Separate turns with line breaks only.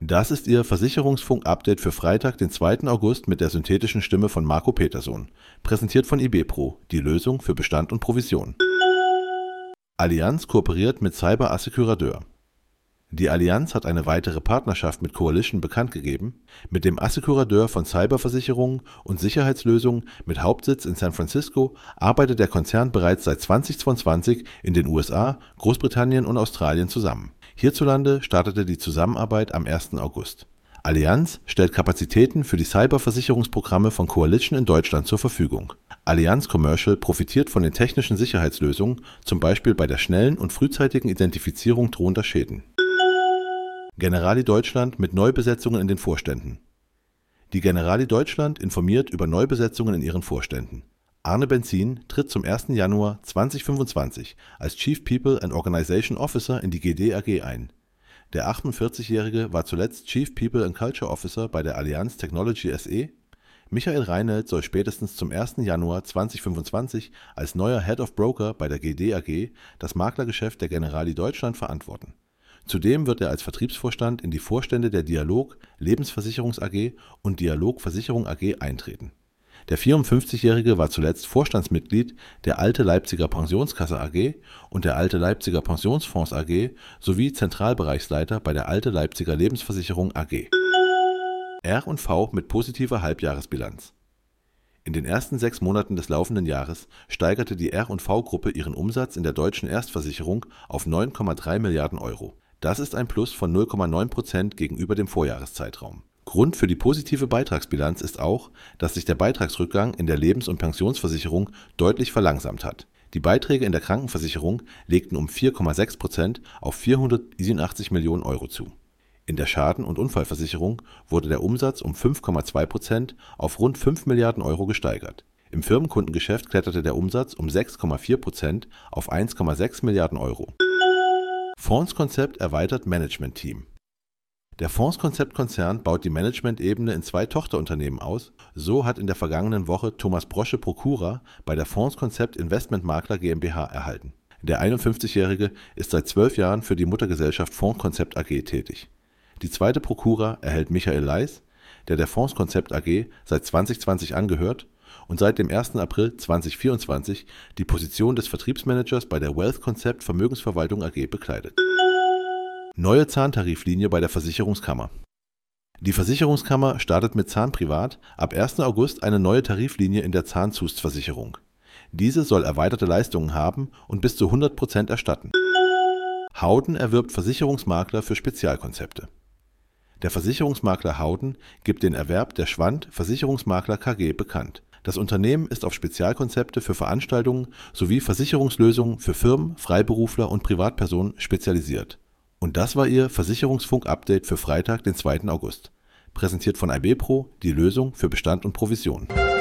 Das ist Ihr Versicherungsfunk-Update für Freitag, den 2. August mit der synthetischen Stimme von Marco Petersohn. Präsentiert von IBPRO, die Lösung für Bestand und Provision. Allianz kooperiert mit Cyber Assecurateur. Die Allianz hat eine weitere Partnerschaft mit Coalition bekannt gegeben, mit dem Assecurateur von Cyberversicherungen und Sicherheitslösungen mit Hauptsitz in San Francisco arbeitet der Konzern bereits seit 2022 in den USA, Großbritannien und Australien zusammen. Hierzulande startete die Zusammenarbeit am 1. August. Allianz stellt Kapazitäten für die Cyberversicherungsprogramme von Coalition in Deutschland zur Verfügung. Allianz Commercial profitiert von den technischen Sicherheitslösungen, zum Beispiel bei der schnellen und frühzeitigen Identifizierung drohender Schäden. Generali Deutschland mit Neubesetzungen in den Vorständen. Die Generali Deutschland informiert über Neubesetzungen in ihren Vorständen. Arne Benzin tritt zum 1. Januar 2025 als Chief People and Organization Officer in die GD AG ein. Der 48-Jährige war zuletzt Chief People and Culture Officer bei der Allianz Technology SE. Michael Reinelt soll spätestens zum 1. Januar 2025 als neuer Head of Broker bei der GD AG das Maklergeschäft der Generali Deutschland verantworten. Zudem wird er als Vertriebsvorstand in die Vorstände der Dialog Lebensversicherungs AG und Dialog Versicherung AG eintreten. Der 54-Jährige war zuletzt Vorstandsmitglied der Alte Leipziger Pensionskasse AG und der Alte Leipziger Pensionsfonds AG sowie Zentralbereichsleiter bei der Alte Leipziger Lebensversicherung AG. R&V mit positiver Halbjahresbilanz. In den ersten 6 Monaten des laufenden Jahres steigerte die R&V-Gruppe ihren Umsatz in der deutschen Erstversicherung auf 9,3 Milliarden Euro. Das ist ein Plus von 0,9% gegenüber dem Vorjahreszeitraum. Grund für die positive Beitragsbilanz ist auch, dass sich der Beitragsrückgang in der Lebens- und Pensionsversicherung deutlich verlangsamt hat. Die Beiträge in der Krankenversicherung legten um 4,6% auf 487 Millionen Euro zu. In der Schaden- und Unfallversicherung wurde der Umsatz um 5,2% auf rund 5 Milliarden Euro gesteigert. Im Firmenkundengeschäft kletterte der Umsatz um 6,4% auf 1,6 Milliarden Euro. Fondskonzept erweitert Managementteam. Der Fondskonzept-Konzern baut die Managementebene in 2 Tochterunternehmen aus. So hat in der vergangenen Woche Thomas Brosche Prokura bei der Fondskonzept Investmentmakler GmbH erhalten. Der 51-Jährige ist seit 12 Jahren für die Muttergesellschaft Fondskonzept AG tätig. Die zweite Prokura erhält Michael Leis, der Fondskonzept AG seit 2020 angehört und seit dem 1. April 2024 die Position des Vertriebsmanagers bei der Wealth Concept Vermögensverwaltung AG bekleidet. Neue Zahntariflinie bei der Versicherungskammer. Die Versicherungskammer startet mit Zahnprivat ab 1. August eine neue Tariflinie in der Zahnzustversicherung. Diese soll erweiterte Leistungen haben und bis zu 100% erstatten. Howden erwirbt Versicherungsmakler für Spezialkonzepte. Der Versicherungsmakler Howden gibt den Erwerb der Schwand Versicherungsmakler KG bekannt. Das Unternehmen ist auf Spezialkonzepte für Veranstaltungen sowie Versicherungslösungen für Firmen, Freiberufler und Privatpersonen spezialisiert. Und das war Ihr Versicherungsfunk-Update für Freitag, den 2. August. Präsentiert von IBPRO, die Lösung für Bestand und Provision.